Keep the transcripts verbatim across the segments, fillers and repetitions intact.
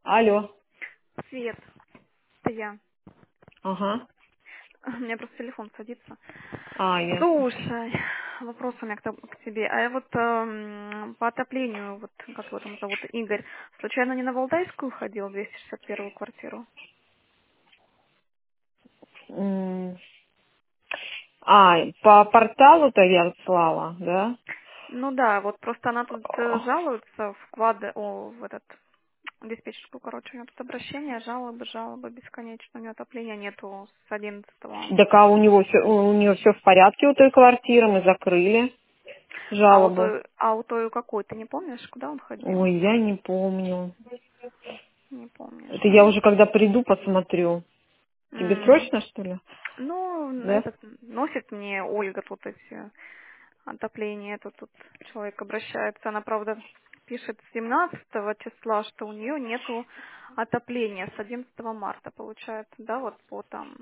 Алло. Свет, это я. Ага. У меня просто телефон садится. А, ясно. Слушай, вопрос у меня к тоб- к тебе. А я вот эм, по отоплению, вот как его там зовут, Игорь, случайно не на Валдайскую ходил, двести шестьдесят первую квартиру? М. А, по порталу-то я слала, да? Ну да, вот просто она тут э, жалуется в квад, о, в этот диспетчерскую, короче, у нее тут обращение, жалобы, жалобы бесконечно, у нее отопления нету с одиннадцатого. Так а у него все, у нее все в порядке у той квартиры, мы закрыли А у жалобу. той, а у той какой, ты не помнишь, куда он ходил? Ой, я не помню. Не помнишь, Это да? я уже когда приду, посмотрю. Тебе М. срочно, что ли? Ну, Да? этот носит мне Ольга тут эти отопления. Это тут человек обращается. Она, правда, пишет с семнадцатого числа, что у нее нету отопления с одиннадцатого марта, получается, да, вот по там,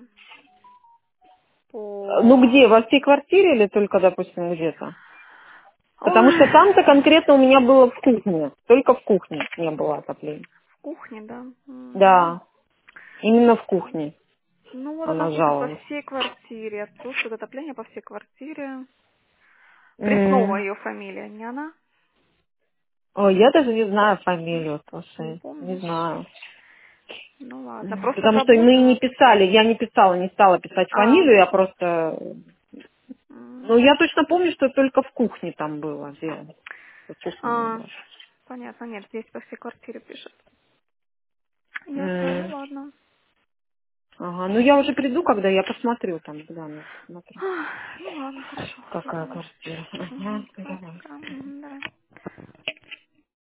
Ну по... где, во всей квартире или только, допустим, где-то? Потому Ой, что там-то конкретно у меня было в кухне. Только в кухне не было отопления. в кухне, да. М. Да, именно в кухне Ну, вот она она пишет по жаловалась. всей квартире. Отсутствует отопление по всей квартире. Преснова М. ее фамилия, не она? Ой, я даже не знаю фамилию, Не слушай, не помнишь? знаю. Ну ладно, М, просто Потому что мы и не забота. писали, я не писала, не стала писать А, фамилию, я просто... м, Ну, я точно помню, что только в кухне там было, где в кухне не а, было. понятно, нет, здесь по всей квартире пишет. Ясно, ну М, ладно. Ага, ну я уже приду, когда я посмотрю там, гляну, посмотрю, Ах, ну ладно, хорошо, какая ладно. квартира. Ага, Угу, давай, давай. пока. Мгм, давай.